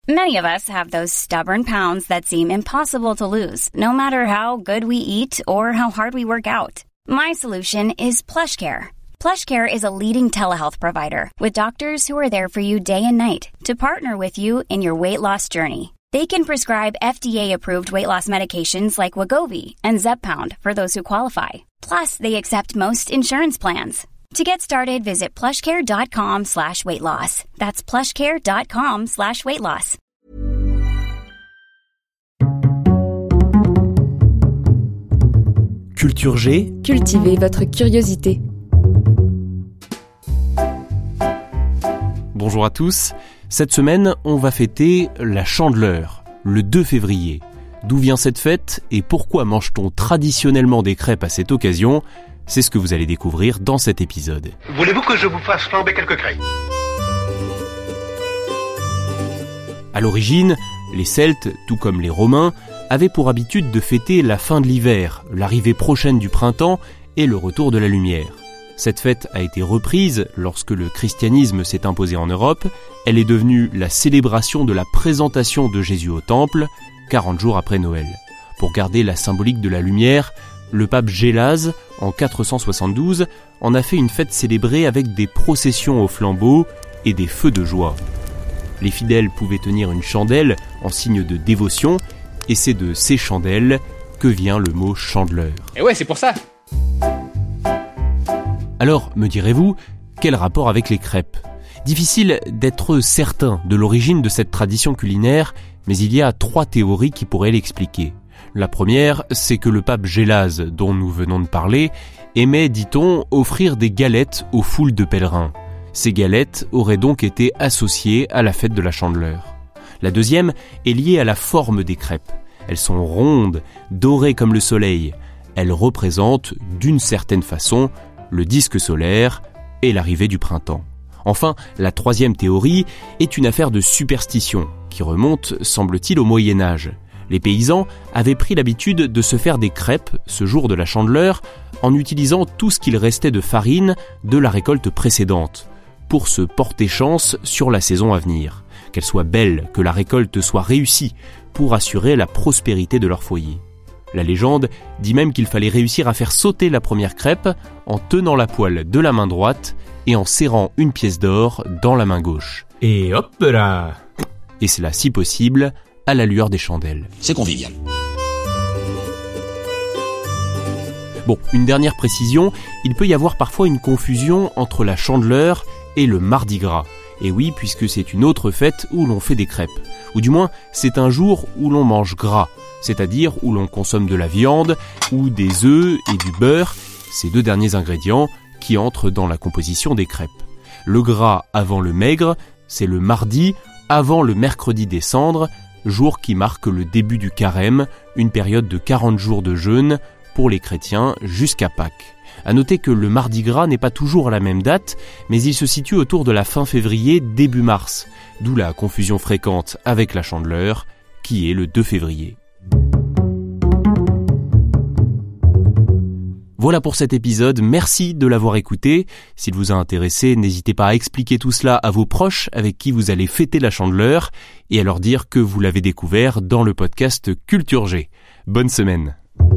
Many of us have those stubborn pounds that seem impossible to lose, no matter how good we eat or how hard we work out. My solution is PlushCare. PlushCare is a leading telehealth provider with doctors who are there for you day and night to partner with you in your weight loss journey. They can prescribe FDA-approved weight loss medications like Wegovy and Zepbound for those who qualify. Plus, they accept most insurance plans. To get started, visit plushcare.com/weightloss. That's plushcare.com/weightloss. Culture G. Cultivez votre curiosité. Bonjour à tous. Cette semaine, on va fêter la Chandeleur, le 2 février. D'où vient cette fête et pourquoi mange-t-on traditionnellement des crêpes à cette occasion ? C'est ce que vous allez découvrir dans cet épisode. Voulez-vous que je vous fasse flamber quelques crêpes ? À l'origine, les Celtes, tout comme les Romains, avaient pour habitude de fêter la fin de l'hiver, l'arrivée prochaine du printemps et le retour de la lumière. Cette fête a été reprise lorsque le christianisme s'est imposé en Europe. Elle est devenue la célébration de la présentation de Jésus au temple, 40 jours après Noël. Pour garder la symbolique de la lumière, le pape Gélase, en 472, en a fait une fête célébrée avec des processions au flambeau et des feux de joie. Les fidèles pouvaient tenir une chandelle en signe de dévotion, et c'est de ces chandelles que vient le mot chandeleur. Et ouais, c'est pour ça. Alors, me direz-vous, quel rapport avec les crêpes ? Difficile d'être certain de l'origine de cette tradition culinaire, mais il y a 3 théories qui pourraient l'expliquer. La première, c'est que le pape Gélase, dont nous venons de parler, aimait, dit-on, offrir des galettes aux foules de pèlerins. Ces galettes auraient donc été associées à la fête de la Chandeleur. La deuxième est liée à la forme des crêpes. Elles sont rondes, dorées comme le soleil. Elles représentent, d'une certaine façon, le disque solaire et l'arrivée du printemps. Enfin, la troisième théorie est une affaire de superstition qui remonte, semble-t-il, au Moyen-Âge. Les paysans avaient pris l'habitude de se faire des crêpes ce jour de la Chandeleur en utilisant tout ce qu'il restait de farine de la récolte précédente pour se porter chance sur la saison à venir. Qu'elle soit belle, que la récolte soit réussie pour assurer la prospérité de leur foyer. La légende dit même qu'il fallait réussir à faire sauter la première crêpe en tenant la poêle de la main droite et en serrant une pièce d'or dans la main gauche. Et hop là ! Et cela, si possible, à la lueur des chandelles. C'est convivial. Bon, une dernière précision, il peut y avoir parfois une confusion entre la Chandeleur et le Mardi Gras. Et oui, puisque c'est une autre fête où l'on fait des crêpes. Ou du moins, c'est un jour où l'on mange gras, c'est-à-dire où l'on consomme de la viande ou des œufs et du beurre, ces 2 derniers ingrédients qui entrent dans la composition des crêpes. Le gras avant le maigre, c'est le mardi avant le mercredi des cendres, jour qui marque le début du carême, une période de 40 jours de jeûne pour les chrétiens jusqu'à Pâques. À noter que le Mardi Gras n'est pas toujours à la même date, mais il se situe autour de la fin février, début mars, d'où la confusion fréquente avec la Chandeleur, qui est le 2 février. Voilà pour cet épisode, merci de l'avoir écouté. S'il vous a intéressé, n'hésitez pas à expliquer tout cela à vos proches avec qui vous allez fêter la Chandeleur et à leur dire que vous l'avez découvert dans le podcast Culture G. Bonne semaine.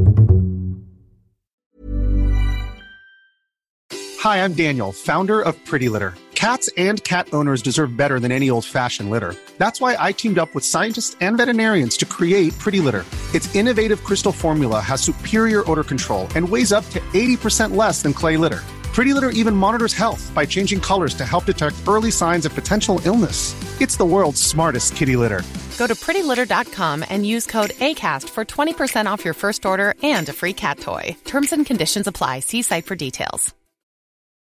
Hi, I'm Daniel, founder of Pretty Litter. Cats and cat owners deserve better than any old-fashioned litter. That's why I teamed up with scientists and veterinarians to create Pretty Litter. Its innovative crystal formula has superior odor control and weighs up to 80% less than clay litter. Pretty Litter even monitors health by changing colors to help detect early signs of potential illness. It's the world's smartest kitty litter. Go to prettylitter.com and use code ACAST for 20% off your first order and a free cat toy. Terms and conditions apply. See site for details.